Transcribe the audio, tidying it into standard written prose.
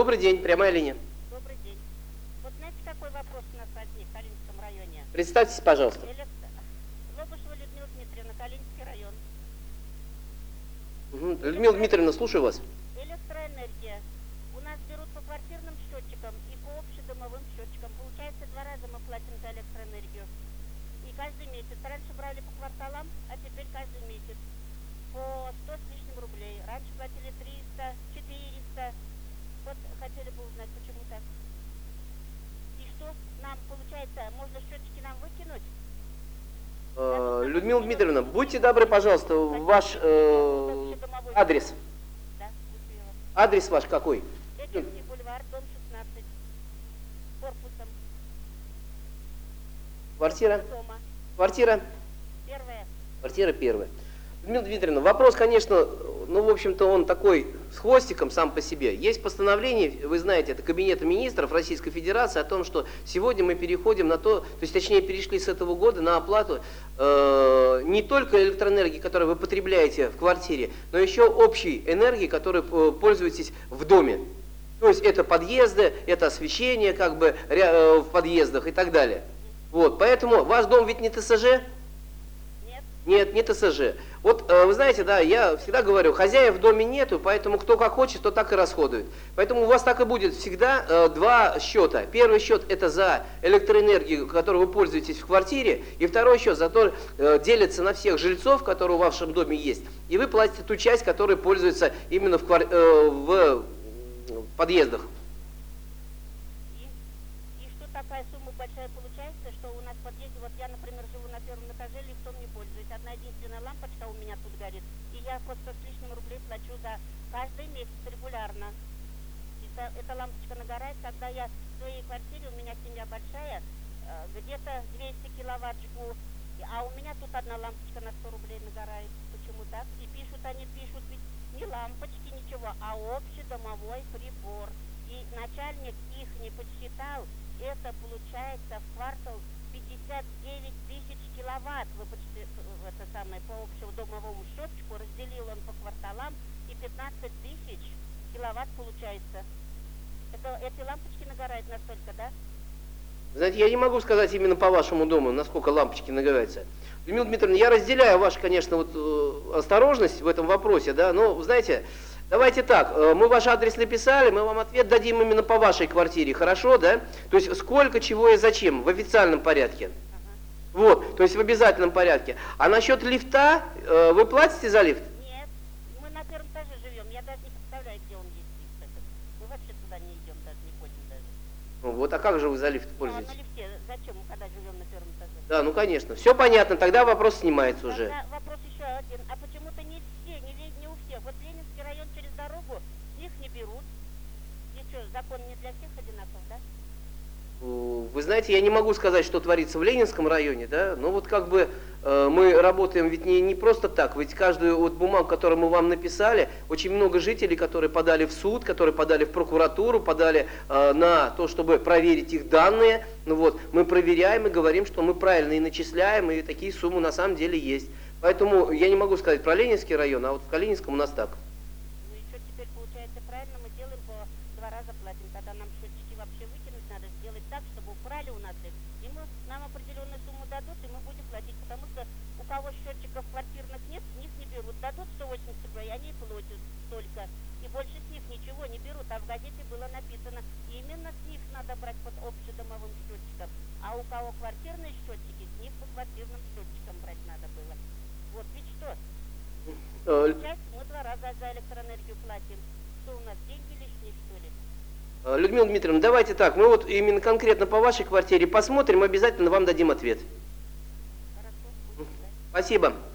Добрый день, прямая линия. Добрый день. Вот знаете, какой вопрос у нас возник в Калининском районе? Представьтесь, пожалуйста. Лобышева Людмила Дмитриевна, Калининский район. Людмила Дмитриевна, слушаю вас. Электроэнергия. У нас берут по квартирным счетчикам и по общедомовым счетчикам. Получается, 2 раза мы платим за электроэнергию. И каждый месяц. Раньше брали по кварталам, а теперь каждый месяц. По 100 с лишним рублей. Раньше платили 300, 400. Вот хотели бы узнать, почему так. И что нам получается, можно счетчики нам выкинуть? Людмила Дмитриевна, будьте добры, пожалуйста, ваш адрес. Да, Адрес ваш какой? Ленинский бульвар, дом 16. Корпусом. Квартира? Дома. Квартира? Первая. Квартира первая. Людмила Дмитриевна, вопрос, конечно, ну, в общем-то, он такой с хвостиком сам по себе. Есть постановление, вы знаете, это Кабинета министров Российской Федерации о том, что сегодня мы переходим на то есть точнее перешли с этого года на оплату не только электроэнергии, которую вы потребляете в квартире, но еще общей энергии, которой пользуетесь в доме. То есть это подъезды, это освещение как бы в подъездах и так далее. Вот, поэтому ваш дом ведь не ТСЖ? Нет, не ТСЖ. Вот вы знаете, да, я всегда говорю, хозяев в доме нету, поэтому кто как хочет, то так и расходует. Поэтому у вас так и будет всегда два счета. Первый счет это за электроэнергию, которой вы пользуетесь в квартире, и второй счет за то, делится на всех жильцов, которые в вашем доме есть, и вы платите ту часть, которая пользуется именно в подъездах. И что такая сумма большая получается, что у нас в подъезде, вот я, например, живу на первом этаже, лифтом не пользуюсь. Одна единственная лампочка у меня тут горит. И я просто с лишним рублей плачу за каждый месяц регулярно. И эта лампочка нагорает, когда я в своей квартире, у меня семья большая, где-то 200 киловатт жгу, а у меня тут одна лампочка на 100 рублей нагорает. Почему так? И пишут, они пишут, ведь не лампочки, ничего, а общедомовой прибор. И начальник их не подсчитал, это получается в квартал 59 тысяч киловатт. Вы почти, это самое, по общему домовому счетчику разделил он по кварталам, и 15 тысяч киловатт получается. Эти лампочки нагорают настолько, да? Знаете, я не могу сказать именно по вашему дому, насколько лампочки нагораются. Людмила Дмитриевна, я разделяю вашу, конечно, вот, осторожность в этом вопросе, да, но, знаете, давайте так, мы ваш адрес написали, мы вам ответ дадим именно по вашей квартире, хорошо, да? То есть сколько, чего и зачем, в официальном порядке. Вот, то есть в обязательном порядке. А насчет лифта, вы платите за лифт? Нет, мы на первом этаже живем, я даже не представляю, где он есть лифт этот. Мы вообще туда не идем, даже не ходим даже. Ну, вот, а как же вы за лифт пользуетесь? Ну, а на лифте зачем, когда живем на первом этаже? Да, ну конечно, все понятно, тогда вопрос снимается уже. Тогда вопрос еще один, а почему-то не все, не у всех. Вот Ленинский район через дорогу, с них не берут. И что, закон не для всех одинаков, да? Вы знаете, я не могу сказать, что творится в Ленинском районе, да, но вот как бы мы работаем ведь не просто так, ведь каждую вот бумагу, которую мы вам написали, очень много жителей, которые подали в суд, которые подали в прокуратуру, подали на то, чтобы проверить их данные, ну вот, мы проверяем и говорим, что мы правильно и начисляем, и такие суммы на самом деле есть. Поэтому я не могу сказать про Ленинский район, а вот в Калининском у нас так. Ну и что теперь получается правильно, мы делаем по 2 раза платим, тогда нам счетчики вообще выкинуть надо, сделать так, чтобы украли у нас их, и нам определенную сумму дадут, и мы будем платить, потому что у кого счетчиков квартирных нет, с них не берут, дадут 180 рублей, они платят столько, и больше с них ничего не берут, а в газете было написано, именно с них надо брать под общедомовым счетчиком, а у кого квартирные счетчики, с них по квартирным счетчикам брать надо было. Вот ведь что? Сейчас мы 2 раза за электроэнергию платим. Что у нас, деньги лишние, что ли? Людмила Дмитриевна, давайте так, мы вот именно конкретно по вашей квартире посмотрим, обязательно вам дадим ответ. Хорошо. Спасибо.